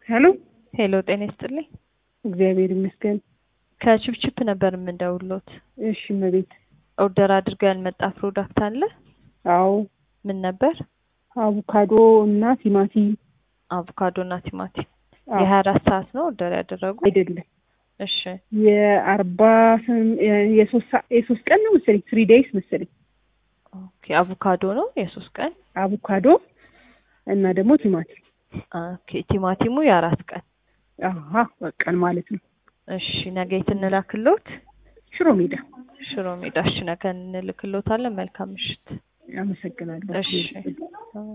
ሄሎ ሄሎ ጤና ይስጥልኝ። እግዚአብሔር ይመስገን። ከቺፕቺፕ ነበር የምንደውልዎት። እሺ መቤት። ኦርደር አድርገን መጣ ፕሮዳክት አለ? አዎ ምን ነበር? አቮካዶ እና ቲማቲም። አቮካዶ እና ቲማቲም። አዎ። የ24 ሰዓት ነው ኦርደር ያደረጉ? አይደለም እሺ የሶስት ቀን ነው መሰለኝ 3 days መሰለኝ። ኦኬ አቮካዶ ነው የ3 ቀን? አቮካዶ እና ደግሞ ቲማቲም። ኦኬ ቲማቲሙ የ4 ቀን። አሃ በቀን ማለት ነው። እሺ ነገ የት እንላክልዎት? ሽሮ ሜዳ። ሽሮ ሜዳ። እሺ ነገ እንልክልዎታለን። መልካም ምሽት። አመሰግናለሁ። እሺ